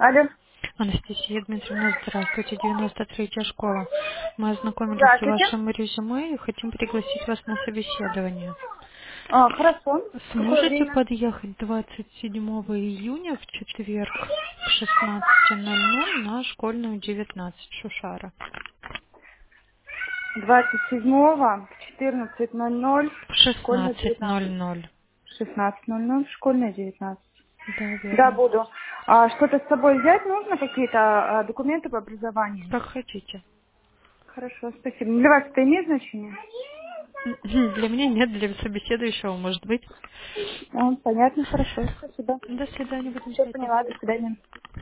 Алло. Анастасия Дмитриевна, здравствуйте, 93-я школа. Мы ознакомились с Здравствуйте. вашим резюме и хотим пригласить вас на собеседование. Хорошо. Какое Сможете время? подъехать 27 июня в четверг в 16:00 на школьную 19 Шушара? 27-го в 14:00, В школьная 19. 16:00. 16:00, школьная 19. Да, Да, верно. буду. Что-то с собой взять нужно? Какие-то документы по образованию? Как хотите. Хорошо, спасибо. Для вас это имеет значение? Для меня нет, для собеседующего может быть. Понятно, хорошо, спасибо. До свидания, будем Все ждать вас. поняла, до свидания.